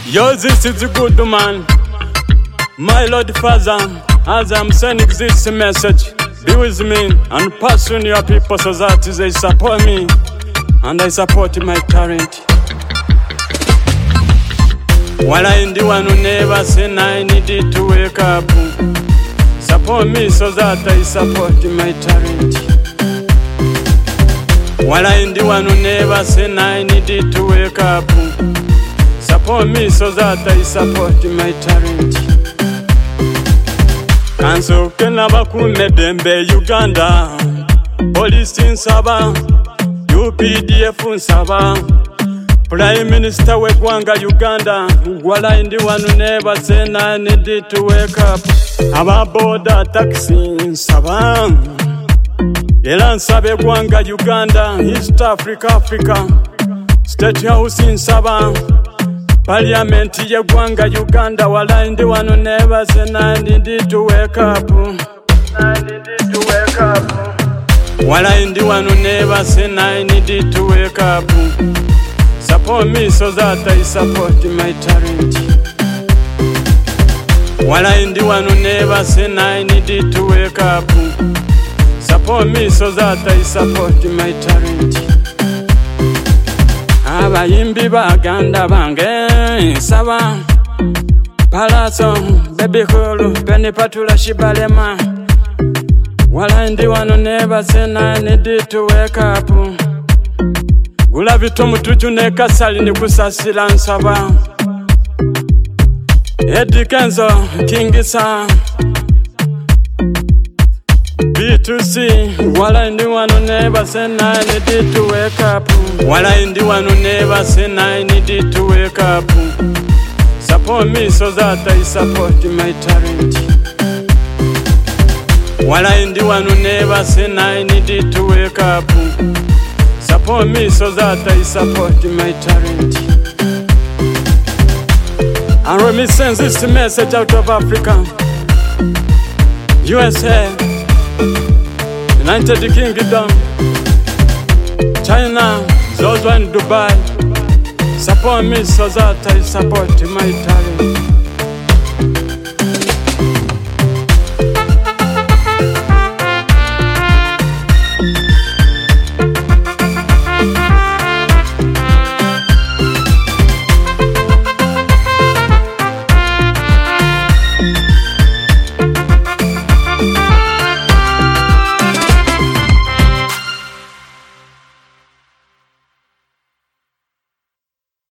Yo, this is a good man. My Lord Father, as I'm sending this message, be with me and pass on your people so that they support me and I support my talent. While I am the one who never said I needed to wake up, support me so that I support my talent. While I am the one who never said I needed to wake up, support me so that I support my talent. Kanso kenaba kumedembe Uganda, Police nsaba, UPDF nsaba, Prime Minister wegwanga Uganda, while I am the one who never said I needed to wake up. Aba border taxi nsaba, Era nsabe gwanga Uganda, East Africa, State House nsaba, Parliament ye gwanga Uganda, while I am the one who never said I needed to wake up. While I am the one who never said I needed to wake up. Support me so that I support my talent. While I am the one who never said I needed to wake up. Support me so that I support my talent. Abayimbi baganda bange saba Palaso, baby holo, penny patula shibalema. While I am the one who never said I needed to wake up. Gula vitomu tujune kasali ni kusasila nsaba. Eddie Kenzo, Kingisa B2C, while I am the one who never said I needed to wake up. While I am the one who never said I needed to wake up. Support me so that I support my talent. While I am the one who never said I needed to wake up. Support me so that I support my talent. And let me send this message out of Africa, USA, United Kingdom, China, those in Dubai. Support me so that I support my talent.